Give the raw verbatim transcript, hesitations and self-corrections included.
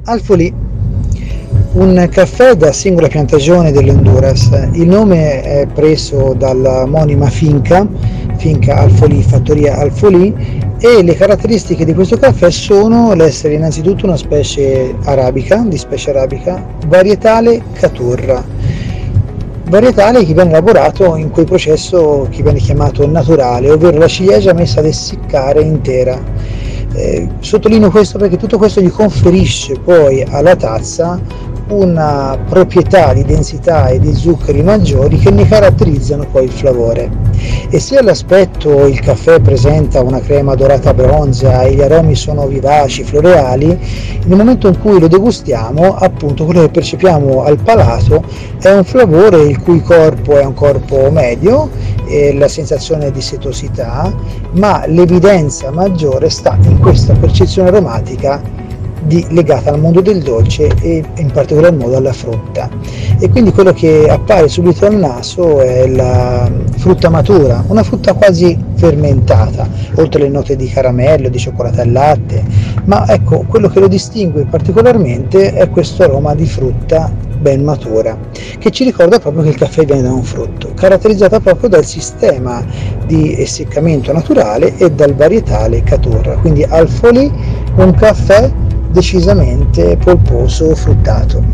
Alfolì, un caffè da singola piantagione dell'Honduras. Il nome è preso dalla omonima finca, finca Alfolì, fattoria Alfolì, e le caratteristiche di questo caffè sono l'essere innanzitutto una specie arabica, di specie arabica, varietale Caturra. Varietale che viene elaborato in quel processo che viene chiamato naturale, ovvero la ciliegia messa ad essiccare intera. Eh, sottolineo questo perché tutto questo gli conferisce poi alla tazza una proprietà di densità e di zuccheri maggiori che ne caratterizzano poi il flavore. E se all'aspetto il caffè presenta una crema dorata bronzea e gli aromi sono vivaci, floreali, nel momento in cui lo degustiamo, appunto quello che percepiamo al palato è un flavore il cui corpo è un corpo medio, e la sensazione di setosità, ma l'evidenza maggiore sta in questa percezione aromatica di, legata al mondo del dolce e in particolar modo alla frutta. E quindi quello che appare subito al naso è la frutta matura, una frutta quasi fermentata, oltre le note di caramello, di cioccolato al latte, ma ecco, quello che lo distingue particolarmente è questo aroma di frutta ben matura, che ci ricorda proprio che il caffè viene da un frutto, caratterizzata proprio dal sistema di essiccamento naturale e dal varietale Caturra. Quindi Alfolì, un caffè decisamente polposo, fruttato.